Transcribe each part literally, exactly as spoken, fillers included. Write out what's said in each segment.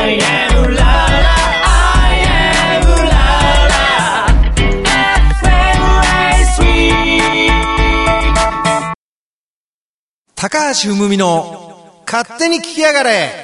I am la la I am la la エフエムエースリー 高橋文美の勝手に聞きやがれ。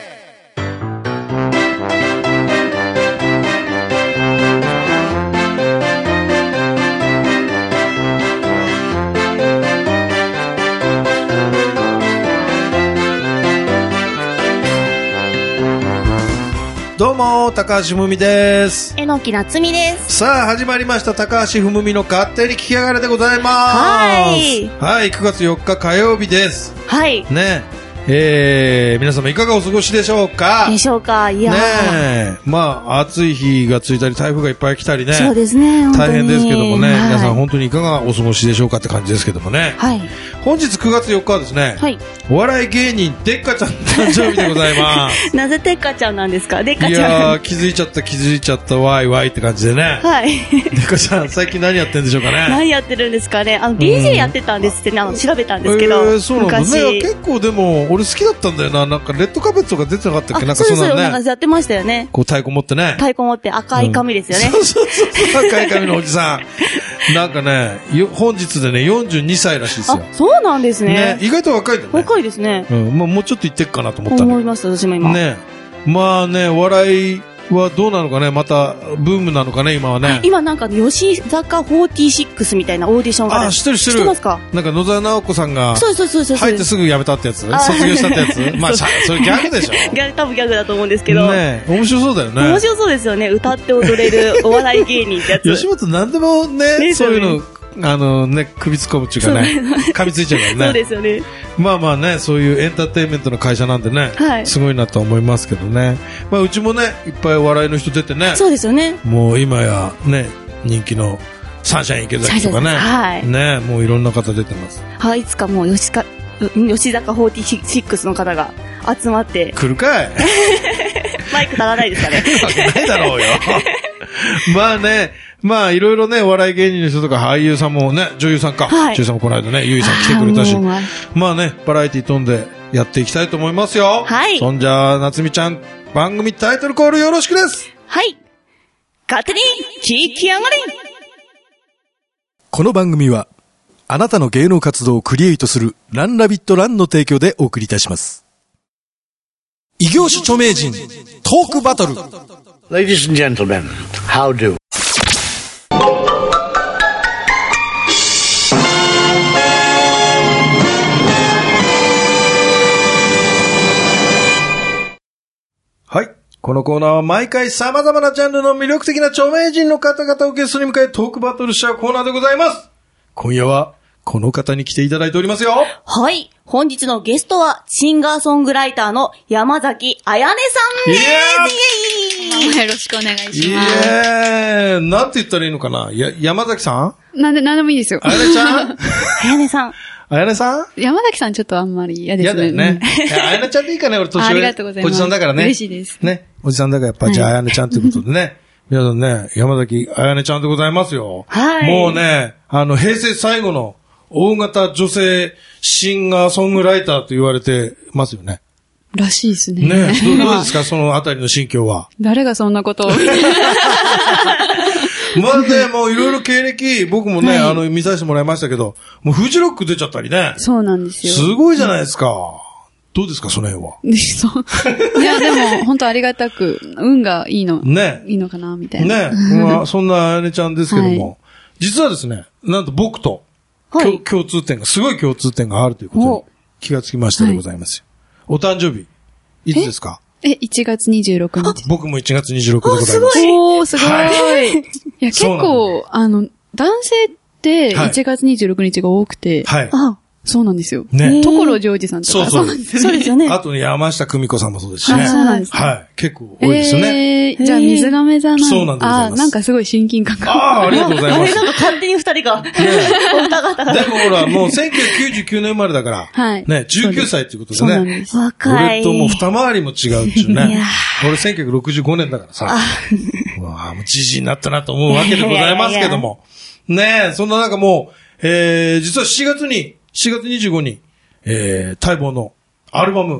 どうも高橋文美です。 えのきなつみです。 さあ始まりました高橋文美の勝手に聞きやがれでございます。 はいはいくがつよっか火曜日です。 はいねえー、皆様いかがお過ごしでしょうかでしょうか。いやーねえまあ暑い日がついたり台風がいっぱい来たりねそうですね大変ですけどもね、 はい、 皆さん本当にいかがお過ごしでしょうかって感じですけどもね、 はい、 本日くがつよっかはですね、はい、お笑い芸人でっかちゃん誕生日でございますなぜでっかちゃんなんですか。でっかちゃんいやー気づいちゃった気づいちゃったわいわいって感じでね。 はいでっかちゃん最近何やってんでしょうかね。 何やってるんですかね。あの ディージェー やってたんですってね、あの調べたんですけど、 えー、そうなんですね。結構でも俺好きだったんだよな。なんかレッドカーペットが出てなかったっけ。なんかそんなね。 そうそうなんかやってましたよね。 こう太鼓持ってね。 太鼓持って赤い髪ですよね。 うん、そうそうそう赤い髪のおじさん。なんかね本日でねよんじゅうにさいらしいですよ。 あそうなんです ね, ね意外と若いんだね。 若いですね。 うん、まあもうちょっといってっかなと思ったね。 思いました私も今。 ねまあね笑いはどうなのかね。またブームなのかね今はね。 今なんか吉坂フォーティーシックスみたいなオーディションがあ知ってる知ってる。 知ってますか。 なんか野沢直子さんがそうそうそうそう入ってすぐ辞めたってやつ。卒業したってやつ。まあそれギャグでしょ。 ギャグ多分ギャグだと思うんですけどね面白そうだよね。 面白そうですよね。歌って踊れるお笑い芸人ってやつ吉本なんでも ね, ねそういうのあのね首突っ込むっていうかね噛みついちゃうからね。 そうですよね。 まあまあねそういうエンターテインメントの会社なんでね、はい、すごいなと思いますけどね。まあうちもねいっぱいお笑いの人出てね。 そうですよね。 もう今やね人気のサンシャイン池崎とかね、はい、ねもういろんな方出てます。 はい、いつかもう吉か吉坂フォーティーシックスの方が集まって来るかい。 マイク足らないですかね。 ないだろうよ。まあね、まあいろいろね、お笑い芸人の人とか俳優さんもね、女優さんか、はい、女優さんもこの間ね、ゆいさん来てくれたし、まあね、バラエティ飛んでやっていきたいと思いますよ。はい。そんじゃ、なつみちゃん、番組タイトルコールよろしくです。 はい。勝手に聞きやがれ。 この番組は、あなたの芸能活動をクリエイトするランラビットランの提供でお送りいたします。 異業種著名人トークバトル。 Ladies and gentlemen, how do? はい。このコーナーは毎回様々なジャンルの魅力的な著名人の方々をゲストに迎えトークバトルしちゃうコーナーでございます。今夜はこの方に来ていただいておりますよ。 はい。本日のゲストはシンガーソングライターの山崎彩音さんです。 イエーイ。よろしくお願いします。イエーイ。なんて言ったらいいのかな。や山崎さん？なんでなんでもいいですよ。 彩音ちゃん？ 彩音さん。 彩音さん？ 山崎さんちょっとあんまり嫌ですね。 嫌だよね。彩音ちゃんでいいかね。俺年上。 ありがとうございます。 おじさんだからね。 嬉しいです。 ね。おじさんだからやっぱ、はい、じゃあ彩音ちゃんということでね。皆さんね、山崎彩音ちゃんでございますよ。はい。もうね、あの平成最後の大型女性シンガーソングライターと言われてますよね。 らしいですね。 ねどうですかそのあたりの心境は。 誰がそんなことを。 まあね、もういろいろ経歴、僕もね、はい、あの、見させてもらいましたけど、もうフジロック出ちゃったりね。 そうなんですよ。 すごいじゃないですか。どうですかその辺は。 そう。いや、でも、本当ありがたく、運がいいの。ね。いいのかな、みたいな。 ね。まあ、そんなあやねちゃんですけども、はい、実はですね、なんと僕と、はい、共通点が、すごい共通点があるということに気がつきましたでございますよ。はい、お誕生日、いつですか？ え、いちがつにじゅうろくにち。 僕もいちがつにじゅうろくでございます。 おー、すごい。はい、いや、結構、あの、男性っていちがつにじゅうろくにちが多くて、はい。あ、そうなんですよ。ね。所ジョージさんとか。 そうそう。そうですよね。そうですよね。 あとね、山下久美子さんもそうですしね。 あ、そうなんですね。 はい。結構多いですよね。 えー、じゃあ水亀座なんそうなんでございます。 あ、なんかすごい親近感が。 ああ、ありがとうございます。 あれなんか勝手に二人が。ねお二方が。 でもほら、もうせんきゅうひゃくきゅうじゅうきゅうねん生まれだから。はい。ね、じゅうきゅうさいっていうことでね。 そうなんです。 若い。 俺ともう二回りも違うっていうね。俺せんきゅうひゃくろくじゅうごねんだからさ。うわあ、もうじじいになったなと思うわけでございますけども。ねえ、そんな中もう、えー、実はしちがつに、しちがつにじゅうごにちに、えー、待望のアルバム、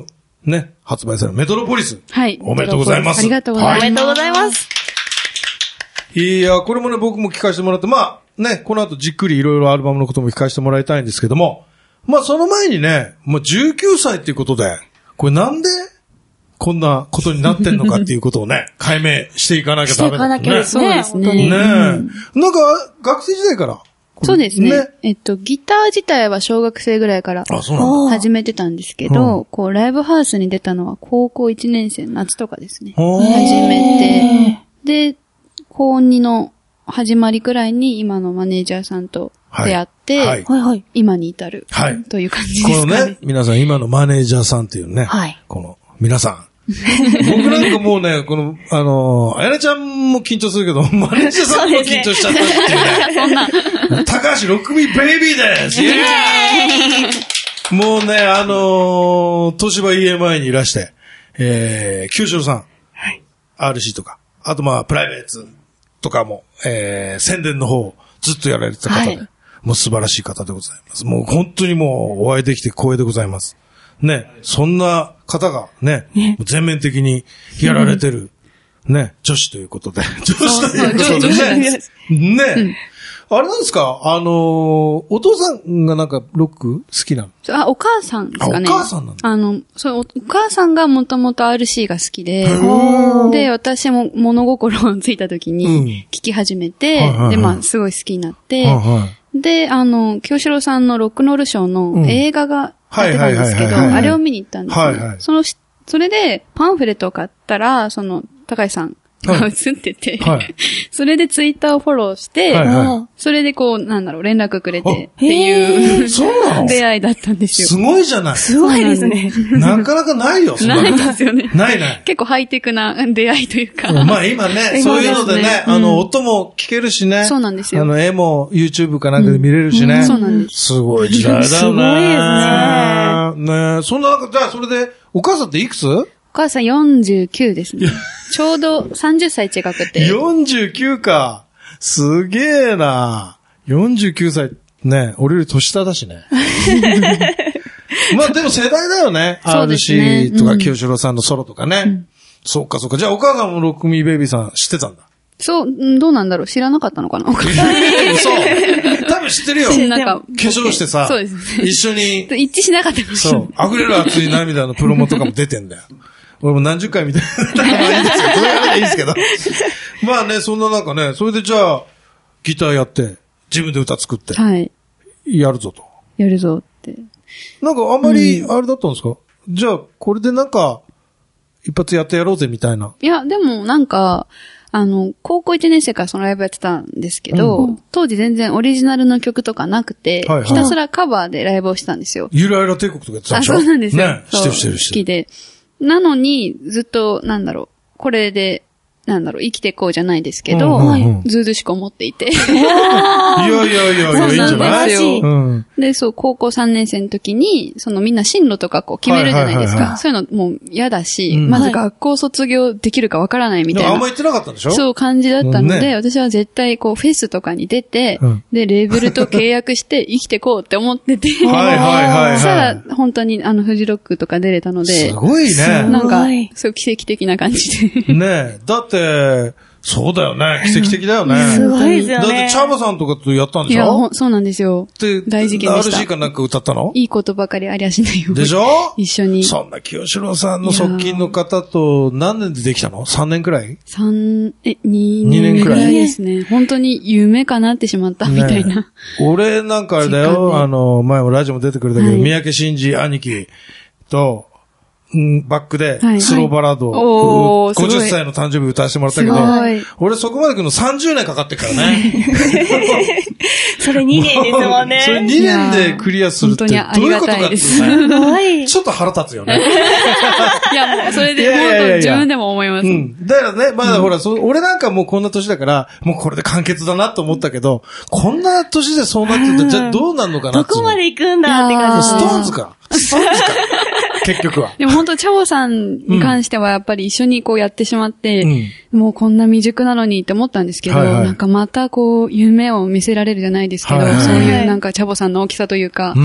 ね、発売されるメトロポリス。 はい。 おめでとうございます。 ありがとうございます。 おめでとうございます。 いや、これもね、僕も聞かせてもらって、まあ、ね、この後じっくりいろいろアルバムのことも聞かせてもらいたいんですけども、まあその前にね、まあじゅうきゅうさいっていうことで、これなんでこんなことになってんのかっていうことをね、解明していかなきゃダメだ、ね。 していかなきゃですね。 そうですね。 ねえ、うん。なんか、学生時代からそうですね。ねえっと、ギター自体は小学生ぐらいから始めてたんですけど、こう、ライブハウスに出たのは高校いちねん生の夏とかですね。始めて、で、高にの始まりくらいに今のマネージャーさんと出会って、はいはい、今に至る、はい、という感じですかね。 このね、皆さん今のマネージャーさんっていうね、はい、この皆さん。僕なんかもうね、この、あの、あやねちゃんも緊張するけど、マネージャーさんも緊張しちゃったっていうね。そんな。高橋ろくみベイビーですイエーイもうね、あのー、東芝 イーエムアイ にいらして、えー、九州さん、はい、アールシー とか、あとまあ、プライベートとかも、えー、宣伝の方、ずっとやられてた方で、はい、もう素晴らしい方でございます。もう本当にもうお会いできて光栄でございます。ね、そんな方がね、ね全面的にやられてる、うん、ね、女子ということで。女子ということでね。ね、うん、あれなんですかあのー、お父さんがなんかロック好きなの？ あ、お母さんですかね。 お母さんなの？ あの、そう、お母さんがもともと アールシー が好きで、で、私も物心をついた時に聞き始めて、うん、で、まあ、すごい好きになって、はいはい、で、あの、京志郎さんのロックノールショーの映画がやってたんですけど、あれを見に行ったんですよ、はいはい。その、それでパンフレットを買ったら、その、高橋さんが映ってて、はい、それでツイッターをフォローして、はいはい、それでこう、なんだろう、連絡くれてっていう、そうなの出会いだったんですよ。 すごいじゃない。 すごいですね。 なかなかないよ、そんなないですよね。 ないない。 結構ハイテクな出会いというか。 まあ今ね、そういうのでね、ねあの、音も聞けるしね。 そうなんですよ。 あの、絵も YouTube かなんかで見れるしね。 うんうん、そうなんです。 すごい時代だよね。 すごいですね。ねそんな中、じゃあそれで、お母さんっていくつ？ お母さんよんじゅうきゅうですね。ちょうどさんじゅっさい違くて。 よんじゅうきゅうか。すげえな。よんじゅうきゅうさい、ね、俺より年下だしね。まあでも世代だよね。ね アールシー とか清志郎さんのソロとかね。うん、そっかそっか。じゃあお母さんもロックミーベイビーさん知ってたんだ。 そう、どうなんだろう知らなかったのかな。 そう。多分知ってるよ。なんか、化粧してさ、そうですね、一緒に。 一致しなかったかもしれない。 そう。溢れる熱い涙のプロモとかも出てんだよ。俺も何十回見てる。まあいいんですけど、それはね、いいですけど。まあね、そんな中ね、それでじゃあ、ギターやって、自分で歌作って、はい。やるぞと。 やるぞって。 なんかあんまり、あれだったんですか、うん、じゃあ、これでなんか、一発やってやろうぜみたいな。 いや、でもなんか、あの、高校いちねん生からそのライブやってたんですけど、うん、当時全然オリジナルの曲とかなくて、はいはい、ひたすらカバーでライブをしてたんですよ。 ゆらゆら帝国とかやってたんでしょ？ あ、そうなんですよ。 ね、してるしてるしてる。 好きで。なのに、ずっと、なんだろう、これで、なんだろう、生きていこうじゃないですけど、うんうんうん、ずうずしく思っていて。いやいやいやいや、いいんじゃないですよ、 うん。で、そう、高校さんねん生の時に、そのみんな進路とかこう決めるじゃないですか。はいはいはいはい、そういうのもう嫌だし、うん、まず学校卒業できるかわからないみたいな。 あんま言ってなかったんでしょ？ そう感じだったので、ね、私は絶対こうフェスとかに出て、うん、で、レーベルと契約して生きてこうって思ってて。はいはいはいはい。そしたら、本当にあの、フジロックとか出れたので。 すごいね。 なんか、そう奇跡的な感じで。 ねえ。だって、そうだよね。奇跡的だよね。 すごいですよね。 だって、チャーバさんとかとやったんでしょ？ いや、そうなんですよ。で、大事件でした。 アールシー かなんか歌ったの？ いいことばかりありゃしないよ。 でしょ？ 一緒に。 そんな清志郎さんの側近の方と何年でできたの？ さん 年くらい？ さん、え、にねんくらいですね。本当に夢叶ってしまったみたいな。ね、 俺なんかあれだよ、あの、前もラジオも出てくれたけど、はい、三宅真司兄貴と、うん、バックで、スローバラードを、はいはい、ごじゅっさいの誕生日歌わせてもらったけど、俺そこまで来るのさんじゅうねんかかってるからね。 それにねんですもんね。 それにねんでクリアするってどういうことかってね。すごい。ちょっと腹立つよね。 いや、もうそれで、本当自分でも思います。うん。 だからね、まだほら、そ俺なんかもうこんな年だから、もうこれで完結だなと思ったけど、こんな年でそうなってたら、じゃあどうなるのかなって。 どこまで行くんだって感じ。 ストーンズか。ストーンズか。 結局は。 でも本当、チャボさんに関してはやっぱり一緒にこうやってしまって、うん、もうこんな未熟なのにって思ったんですけど、はいはい、なんかまたこう、夢を見せられるじゃないですけど、はいはい、そういうなんかチャボさんの大きさというか、うん、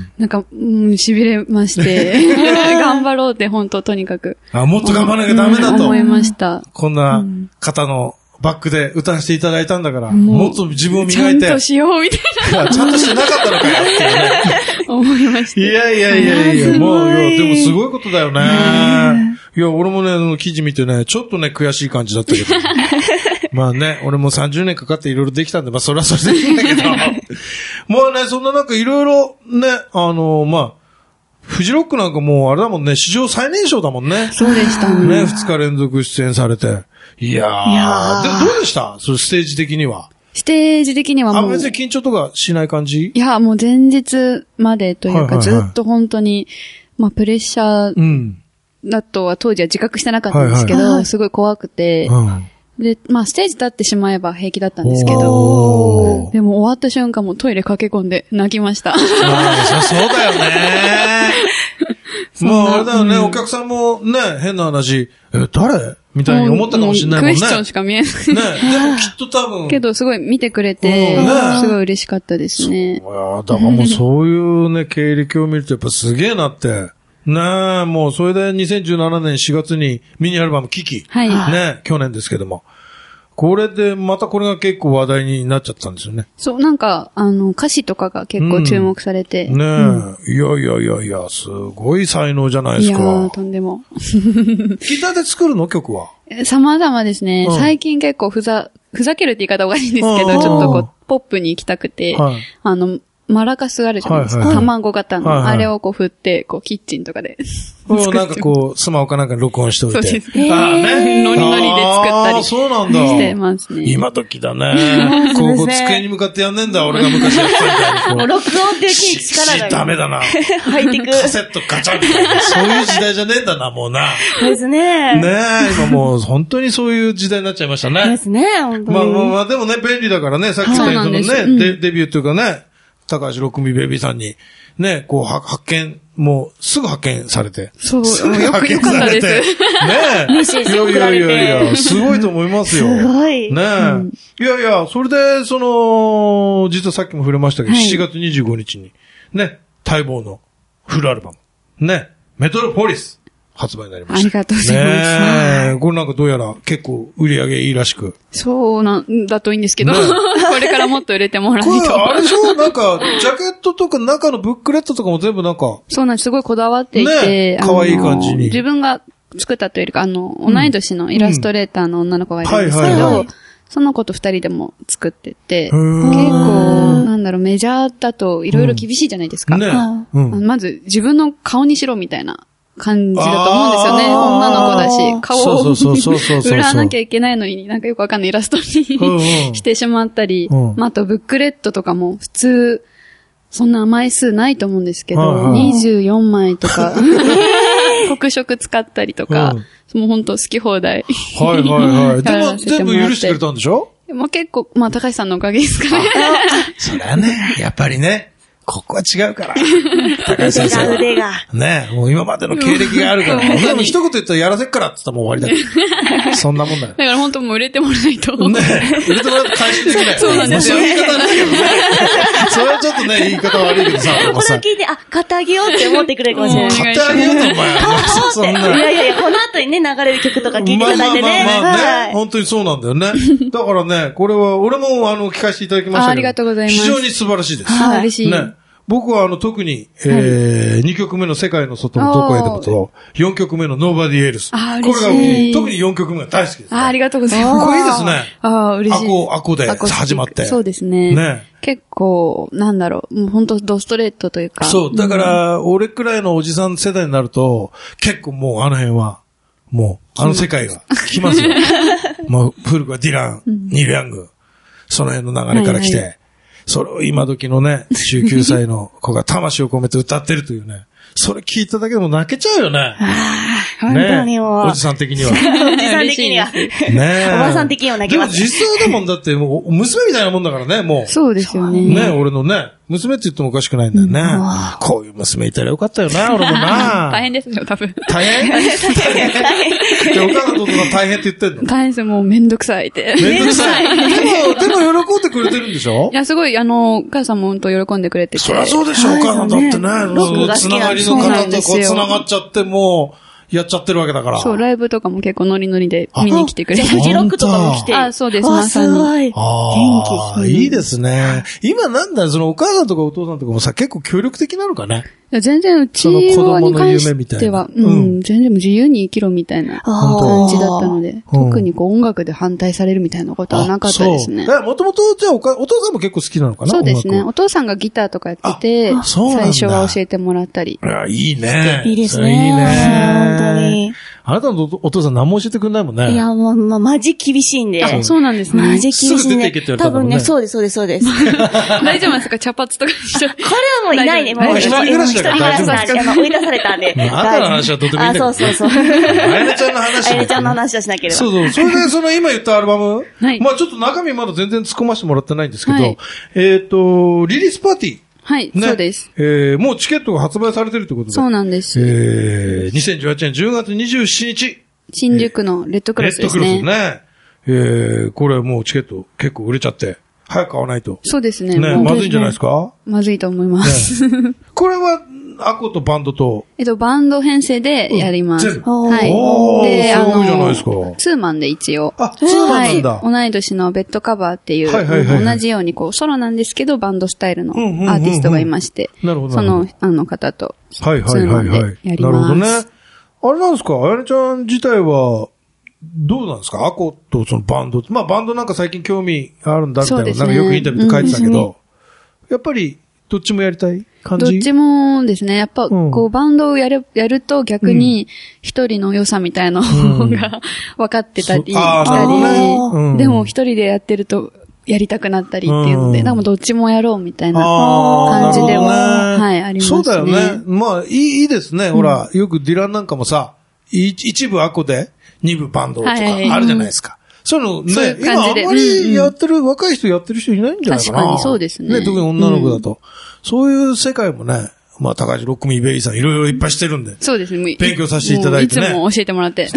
なんか、うん、痺れまして、頑張ろうって本当とにかく。 あ、もっと頑張らなきゃダメだと。 思いました。 こんな方の、バックで歌わせていただいたんだから、もっと自分を磨いて。 ちゃんとしようみたいな。 ちゃんとしてなかったのかよっていうね。 思いました。いやいやいやいや、もう、いや、でもすごいことだよね。いや、俺もね、記事見てね、ちょっとね、悔しい感じだったけど。まあね、俺もさんじゅうねんかかっていろいろできたんで、まあそれはそれでいいんだけど。もうね、そんななんかいろいろね、あの、まあ、フジロックなんかもうあれだもんね、史上最年少だもんね。 そうでしたね。 ね、二日連続出演されて。いやー。いやーでもどうでしたそのステージ的には。 ステージ的にはもう。 あ、別に緊張とかしない感じ？ いや、もう前日までというか、はいはいはい、ずっと本当に、まあプレッシャーだとは当時は自覚してなかったんですけど、はいはい、すごい怖くて、うんで、まあ、ステージ立ってしまえば平気だったんですけど、でも終わった瞬間もトイレ駆け込んで泣きました。ああ、そ、そうだよね。もうあれだよね、うん、お客さんもね、変な話、え、誰みたいに思ったかもしれないもんね。 クエスチョンしか見えない。ね、 でもきっと多分。 けどすごい見てくれて、ね、すごい嬉しかったですね。 そうや、だからもうそういうね、経歴を見るとやっぱすげえなって。ねえ、もうそれでにせんじゅうななねんしがつにミニアルバムキキ。はい。ね、去年ですけども。これで、またこれが結構話題になっちゃったんですよね。 そう、なんか、あの、歌詞とかが結構注目されて。 うん、ねえ、うん、いやいやいやいや、すごい才能じゃないですか。いやとんでも。 ギターで作るの曲は様々ですね、うん。最近結構ふざ、ふざけるって言い方おかしいんですけど、ちょっとこう、ポップに行きたくて、はい、あの、マラカスあるじゃないですか。はいはいはい、卵型の、はいはい。あれをこう振って、こうキッチンとかで。 もうなんかこう、スマホかなんか録音しておいて。 そうですね。ああね。ノリノリで作ったり。 そうなんだ。 してますね。 今時だね。こう、机に向かってやんねえんだ。俺が昔やってたみたいに。 もう録音できる力が。 ダメだな。 入ってく。 カセットガチャンみたいな。そういう時代じゃねえんだな、もうな。 そうですね。 ねえ、今もう本当にそういう時代になっちゃいましたね。 ですね、本当に。 まあまあまあ、でもね、便利だからね、さっき言ったようにそのね、うん、デビューというかね、高橋六味ベビーさんに、ね、こう、発見、もう、すぐ発見されて。 そう、すぐ発見されて。ねえ。メッセージ送られて。いやいやいやいや、すごいと思いますよ。 すごい。 ねえ、うん。いやいや、それで、その、実はさっきも触れましたけど、はい、しちがつにじゅうごにちに、ね、待望のフルアルバム、ね、メトロポリス。発売になりました。 ありがとうございます。 ねえ、これなんかどうやら結構売り上げいいらしく。 そうなんだといいんですけど、ね、これからもっと売れてもらわないと。 これあれでしょなんか、ジャケットとか中のブックレットとかも全部なんか。 そうなんです。すごいこだわっていて。 ね、かわいい感じに。 自分が作ったというか、あの、同い年のイラストレーターの女の子がいるんですけど、その子と二人でも作ってて、結構、なんだろう、メジャーだといろいろ厳しいじゃないですか。うんねうん、まず自分の顔にしろみたいな。感じだと思うんですよね。女の子だし、顔を売らなきゃいけないのに、なんかよくわかんないイラストにしてしまったり、うんまあ、あとブックレットとかも普通、そんな枚数ないと思うんですけど、にじゅうよんまいとか、黒色使ったりとか、うん、もうほんと好き放題。 はいはいはい。でも全部許してくれたんでしょ？ まあ結構、まあ高橋さんのおかげですかね。 そりゃね、やっぱりね。ここは違うから。高橋先生は。 腕が。 ねえ、もう今までの経歴があるから。でも一言言ったらやらせっからって言ったらもう終わりだから。そんなもんだよ。 だから本当もう売れてもらわないと。 ねえ、売れてもらうと回収できない。 そうなんですよ。 そういう言い方ないけどね。それはちょっとね、言い方悪いけどさ。 これを聞いて、あ、買ってあげようって思ってくれるかもしれない。 買ってあげようと、お前。 そんな。いやいやいや、この後にね、流れる曲とか聞いていただいてね。 まあまあまあね。本当にそうなんだよね。だからね、これは、俺もあの、聞かせていただきましたけど。 ありがとうございます。 非常に素晴らしいです。 はい、嬉しい。 ね。僕はあの特に、えー、にきょくめの世界の外のどこへでもと、よんきょくめの Nobody Else。 あ、 嬉しい。これが特によんきょくめが大好きです、ね。 あ、ありがとうございます。 これいいですね。 あ、嬉しい。 アコ、アコで始まって。 そうですね。ね。結構、なんだろう、もう本当ドストレートというか。 そう、だから、うん、俺くらいのおじさん世代になると、結構もうあの辺は、もう、あの世界が来ますよ。もう、古くはディラン、うん、ニール・ヤング、その辺の流れから来て、はいはい、それを今時のね、じゅうきゅうさいの子が魂を込めて歌ってるというね、 それ聞いただけでも泣けちゃうよね。 ああ、本当にもう。 ね、おじさん的には。 おじさん的には。ねおばさん的には泣けます。 でも実際だもんだって、もう、娘みたいなもんだからね、もう。 そうですよね。 ね、俺のね、娘って言ってもおかしくないんだよね。うん、こういう娘いたらよかったよな、俺もな。 大変ですよ、多分。 大変大変大変。お母さんとお父さん大変って言ってんの？ 大変ですよ、もうめんどくさいって。 めんどくさい。でも、でも喜んでくれてるんでしょ？ いや、すごい、あの、お母さんも本当喜んでくれてて。 そりゃそうでしょ、お母さんだってね。つながりの方とこうつながっちゃってもう、やっちゃってるわけだから。 そう、ライブとかも結構ノリノリで見に来てくれて。 フジロックとかも来て。 あ、そうです、まさに。 元気。いいですね。今なんだ、そのお母さんとかお父さんとかもさ、結構協力的なのかね。 いや、全然うちはに関しては、うん、全然自由に生きろみたいな感じだったので、特にこう音楽で反対されるみたいなことはなかったですね。 もともと、じゃあお父さんも結構好きなのかな？ そうですね。お父さんがギターとかやってて、最初は教えてもらったり。 いや、いいね。 いいですね。 いいね。本当に。 あなたのお父さん何も教えてくれないもんね。 いや、もう、ま、マジ厳しいんで。 あ、そうなんですね。 マジ厳しいんで。多分ね、そうです、そうです、そうです。 大丈夫ですか？茶髪とかにしちゃう。 これはもういないね。もう一人暮らしだから大丈夫です。 追い出されたんで。 あなたの話はとてもいいんだけど。 あ、そうそうそう。 あやねちゃんの話。 あやねちゃんの話はしなければ。 そうそう。それで、その今言ったアルバム。 はい。 まあちょっと中身まだ全然突っ込ませてもらってないんですけど、えっと、リリースパーティー。 はい、そうです。 えー、もうチケットが発売されてるということで。 そうなんです。 えー、にせんじゅうはちねんじゅうがつにじゅうしちにち。 新宿のレッドクロスですね。 レッドクロスね。えー、これもうチケット結構売れちゃって、早く買わないと。 そうですね。 ね、まずいんじゃないですか？ まずいと思います。 これは、アコとバンドと。 えっと、バンド編成でやります。 全部。 はい。 で、あの、すごいじゃないですか。 ツーマンで一応。 あ、ツーマンなんだ。 同い年のベッドカバーっていう、同じようにこう、ソロなんですけど、バンドスタイルのアーティストがいまして、 なるほど。 その、あの方と、 はいはいはいはい。 やります。なるほどね。 あれなんですか、あやねちゃん自体は、どうなんですか、アコとそのバンド。まあバンドなんか最近興味あるんだみたいな、なんかよくインタビューで書いてたけど、やっぱり、どっちもやりたい感じ？ どっちもですね。やっぱ、こう、バンドをやる、やると逆に、一人の良さみたいなのが分かってたりしたり、でも一人でやってると、やりたくなったりっていうので、なんかどっちもやろうみたいな感じでは、はい、ありますね。 そうだよね。まあ、いい、いいですね。ほら、よくディランなんかもさ、一部アコで、二部バンドとかあるじゃないですか。そういうのね、今あんまりやってる、若い人やってる人いないんじゃないかな。 確かにそうですね。 ね、特に女の子だと。そういう世界もね、まあ、高橋ロックミーベイさんいろいろいっぱいしてるんで。 そうですね。 勉強させていただいてね。 いつも教えてもらって。ね。 そう。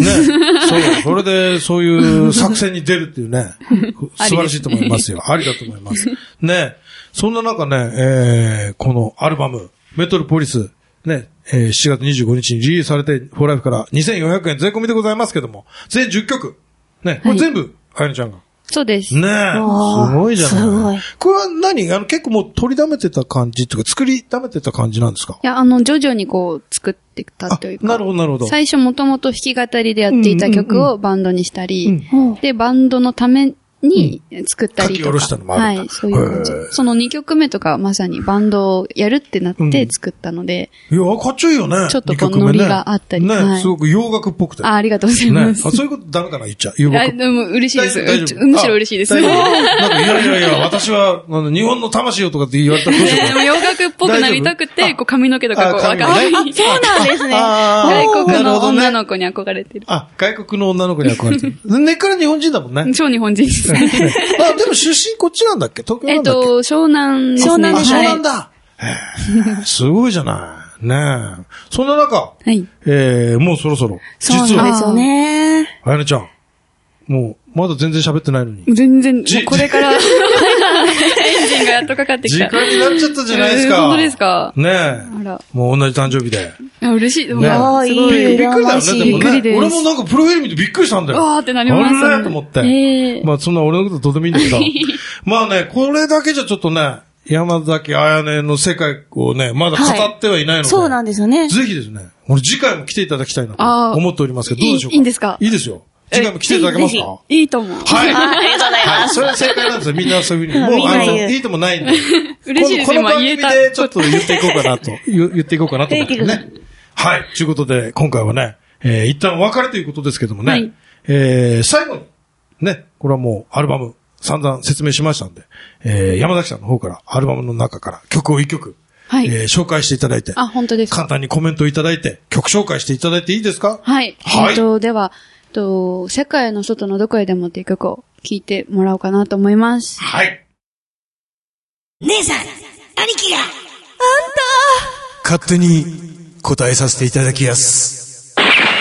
それで、そういう作戦に出るっていうね。素晴らしいと思いますよ。ありだと思います。ね。そんな中ね、えー、このアルバム、メトロポリス、ね、えー、しちがつにじゅうごにちにリリースされて、フォーライフからにせんよんひゃくえん税込みでございますけども、全じゅっきょく。ね。これ全部、あやねちゃんが。 そうです。 ねえ。すごいじゃない。 すごい。 これは何あの結構もう取りだめてた感じというか、作りだめてた感じなんですか？ いや、あの、徐々にこう、作ってたというか。 なるほど、なるほど。 最初もともと弾き語りでやっていた曲をバンドにしたり、うんうんうん、で、バンドのために作ったりとか。書き下ろしたのもあるんだ。はい、そういう感じ。そのにきょくめとかまさにバンドをやるってなって作ったので。 うん、いや、かっちょいいよね。 ちょっとこのノリがあったり。 ね、はい、すごく洋楽っぽくて。 あ、ありがとうございます。 ね、あそういうことダメかな言っちゃう。洋楽。 でも嬉しいです。むしろ嬉しいです。 なんかいやいやいや、私は、日本の魂よとかって言われたらどうしようか。 でも洋楽っぽくなりたくて、こう髪の毛とかこう、 赤い。そうなんですね。 外国の女の子に憧れてる。 あ、外国の女の子に憧れてる。根っから日本人だもんね。 超日本人です。 あ、でも出身こっちなんだっけ？東京なんだっけ？ えっと、湘南ですね。 湘南です。 あ、湘南だ。すごいじゃない。ねえ。そんな中、 はい。 えー、もうそろそろ。 そうなんですよね。 あやねちゃん。もう、まだ全然喋ってないのに。 全然、もうこれから、エンジンがやっとかかってきた。 時間になっちゃったじゃないですか。 本当ですか？ ねえ。あら。もう同じ誕生日で。 嬉しい。 ねえ。 すごい。 びっくりだよね、でもね。 びっくりです。 俺もなんかプロフィール見てびっくりしたんだよ。 わーってなります。 あれと思って。えー、まあそんな俺のことどうでもいいんだけど。まあね、これだけじゃちょっとね、山崎彩音の世界をね、まだ語ってはいないので、はい。 そうなんですよね。 ぜひですね、俺次回も来ていただきたいなと思っておりますけど、どうでしょうか？ いいんですか？ いいですよ。次回も来ていただけますか？ いいと思う。 はい。 ありがとうございます。はい。 それは正解なんですよ。みんなそういうふうに。もう、あの、いいともないんで。 嬉しいです。 この番組でちょっと言っていこうかなと。言っていこうかなと思ってね。はい。ということで、今回はね、えー、一旦お別れということですけどもね。はい、えー、最後に、ね、これはもうアルバム、散々説明しましたんで、えー、山崎さんの方から、アルバムの中から曲を一曲、 はいえー紹介していただいて。 あ、本当ですか。 簡単にコメントいただいて、曲紹介していただいていいですか？ はい。 はいえっと、では、えっと、世界の外のどこへでもっていう曲を聴いてもらおうかなと思います。 はい。 姉さん、兄貴が、 勝手に答えさせていただきやす。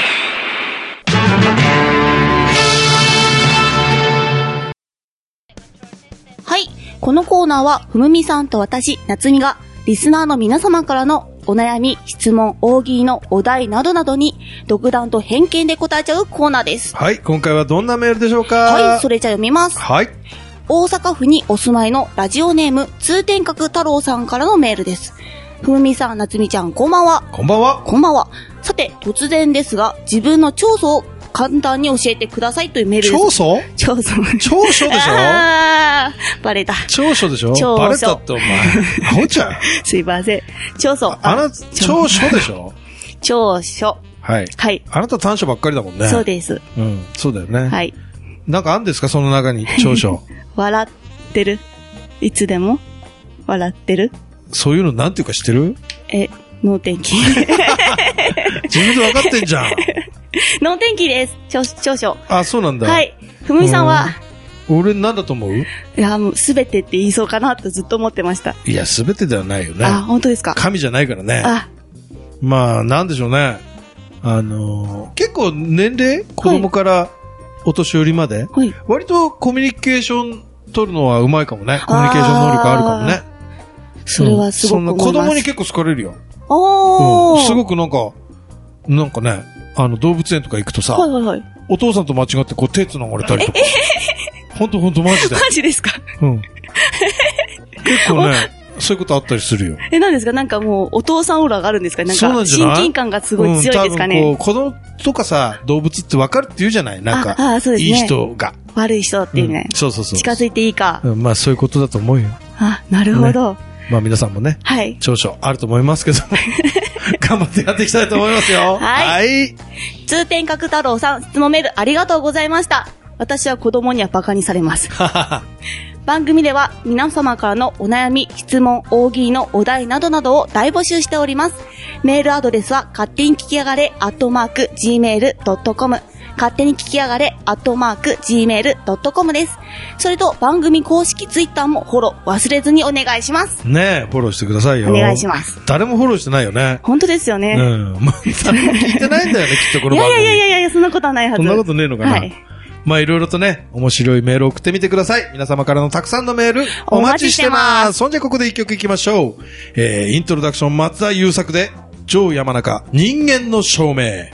はい。このコーナーは、ふむみさんと私、なつみが、リスナーの皆様からのお悩み、質問、大喜利のお題などなどに、独断と偏見で答えちゃうコーナーです。 はい。今回はどんなメールでしょうか？ はい。それじゃあ読みます。 はい。 大阪府にお住まいのラジオネーム、通天閣太郎さんからのメールです。ふむみさん、なつみちゃん、こんばんは。 こんばんは。 こんばんは。さて、突然ですが、自分の長所を簡単に教えてくださいというメールです。 長所？ 長所。 長所でしょ？ あー、バレた。 長所でしょ？ 長所。 バレたってお前。アホちゃん。 すいません。長所。 あなた、長所でしょ？ 長所。 はい。 はい。 あなた短所ばっかりだもんね。 そうです。 うん、そうだよね。 はい。 なんかあるんですかその中に長所。 笑ってる。いつでも笑ってる。 そういうのなんていうか知ってる？ え、脳天気。 自分で分かってんじゃん。 脳天気です。長長所。 あ、そうなんだ。 はい。ふむみさんは、 俺なんだと思う？ いや、もうすべてって言いそうかなとずっと思ってました。 いや、すべてではないよね。 あ、本当ですか？ 神じゃないからね。 あ、 まあ、なんでしょうね。あのー、結構年齢子供からお年寄りまで、 はい。 割とコミュニケーション取るのはうまいかもね。コミュニケーション能力あるかもね。 それはすごく思います。 うん、そんな子供に結構好かれるよ。 おー、 うん。すごくなんか、なんかね、あの動物園とか行くとさ、 はいはいはい。 お父さんと間違ってこう手繋がれたりとか。ほんとほんとマジで。 マジですか？ うん。結構ね、そういうことあったりするよ。 え、何ですか？なんかもう、お父さんオーラがあるんですか？なんそうなか、 んじゃない？ 親近感がすごい強いですかね。 うん、多分こう、子供とかさ、動物って分かるって言うじゃない？なんか、 ああ、そうですね。 いい人が。 悪い人っていうね。 うん、そうそうそう。 近づいていいか。 うん、まあそういうことだと思うよ。 あ、なるほど。 ね、まあ皆さんもね、 はい。 長所あると思いますけども、頑張ってやっていきたいと思いますよ。 はい。 はい。 通天閣太郎さん、質問メールありがとうございました。私は子供にはバカにされます。番組では皆様からのお悩み、質問、大喜利のお題などなどを大募集しております。メールアドレスは勝手に聞きやがれアットマーク ジーメールドットコム 勝手に聞きやがれアットマーク ジーメールドットコム です。それと番組公式ツイッターもフォロー忘れずにお願いします。 ねえ、フォローしてくださいよ。 お願いします。 誰もフォローしてないよね。 本当ですよね。 うん。まあ、誰も聞いてないんだよね、きっとこの番組。 いやいやいやいや、そんなことはないはず。 そんなことねえのかな。はい。まあいろいろとね、面白いメールを送ってみてください。皆様からのたくさんのメールお待ちしてます。そんじゃここで一曲いきましょう。えー、イントロダクション松田優作で、ジョー山中、人間の証明。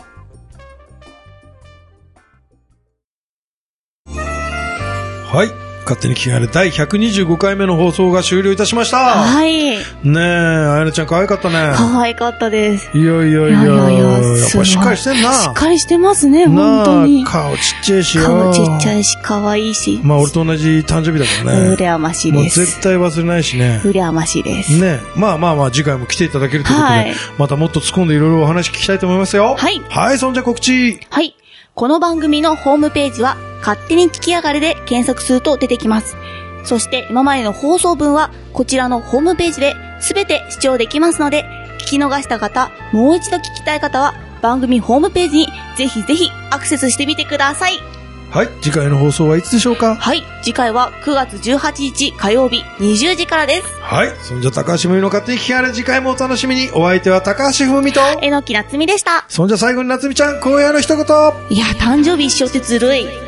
はい。勝手に聞かれだいひゃくにじゅうごかいめの放送が終了いたしました。 はい。 ねえ、あやねちゃん可愛かったね。 可愛かったです。 いやいやいや。いやいやいや、やっぱしっかりしてんな。 しっかりしてますね、本当に。 顔ちっちゃいしよ。 顔ちっちゃいし、可愛いし。 まあ俺と同じ誕生日だからね。 羨ましいです。 もう絶対忘れないしね。 羨ましいです。 ね。まあまあまあ次回も来ていただけるということで、はい、またもっと突っ込んでいろいろお話聞きたいと思いますよ。 はい。 はい、そんじゃ告知。 はい。この番組のホームページは、勝手に聞きやがれで検索すると出てきます。そして今までの放送分はこちらのホームページで全て視聴できますので、聞き逃した方、もう一度聞きたい方は番組ホームページにぜひぜひアクセスしてみてください。 はい、次回の放送はいつでしょうか？ はい、次回はくがつじゅうはちにち火曜日にじゅうじからです。 はい、そんじゃ高橋文美の勝手に聞きやがれ、次回もお楽しみに。お相手は高橋文美と榎木夏美でした。 そんじゃ最後に夏美ちゃん、今夜の一言。 いや、誕生日一緒ってずるい。